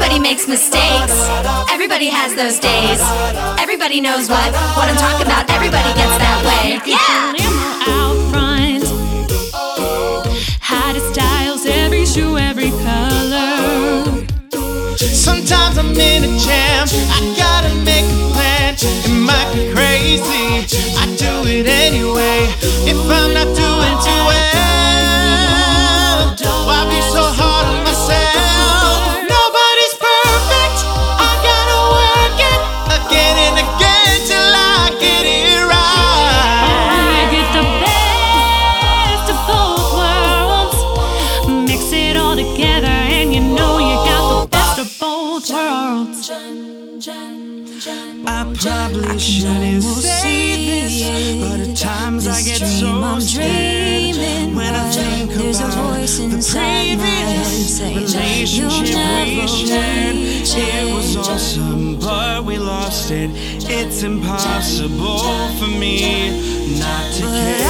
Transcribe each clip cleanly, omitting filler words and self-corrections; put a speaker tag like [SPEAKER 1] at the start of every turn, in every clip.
[SPEAKER 1] Everybody makes mistakes. Everybody has those days. Everybody knows what I'm talking about. Everybody gets that way. Yeah!
[SPEAKER 2] Out front, hottest styles, every shoe, every color.
[SPEAKER 3] Sometimes I'm in a jam, I gotta make a plan. It might be crazy, I do it anyway. If I'm not doing too well, why be so hard on myself? Nobody's perfect, I gotta work it again and again till I get it right.
[SPEAKER 2] I get the best of both worlds, mix it all together, and you know you got the best of both worlds.
[SPEAKER 3] I probably shouldn't say this, but at times I get so scared when I think about the previous relationship we shared. It was awesome, but we lost it. It's impossible for me not to care.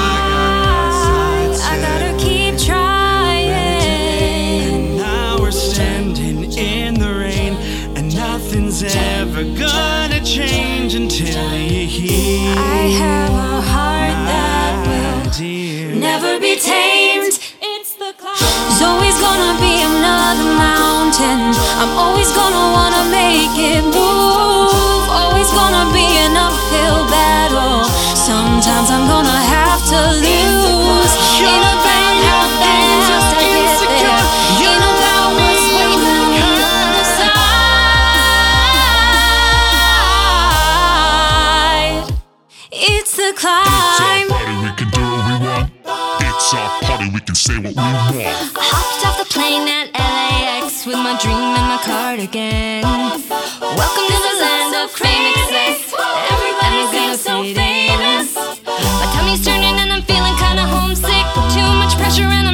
[SPEAKER 2] I gotta keep trying.
[SPEAKER 3] And now we're standing in the rain, and nothing's ever gonna change until you're here.
[SPEAKER 2] I have a heart that will never be tamed. It's the climb. There's always gonna be another mountain. I'm always gonna wanna make it move. Always gonna be an uphill battle. Sometimes I'm gonna have to lose. Ain't about how fast I get there. Ain't about what's waiting on the other side. It's the climb.
[SPEAKER 4] It's our party, we can do what we want. It's our party, we can say what we want.
[SPEAKER 1] I hopped off the plane at LAX with my dream and my cardigan. Welcome to the land of fame excess. Everybody seems so famous. My tummy's turning and I'm feeling kinda homesick. Too much pressure and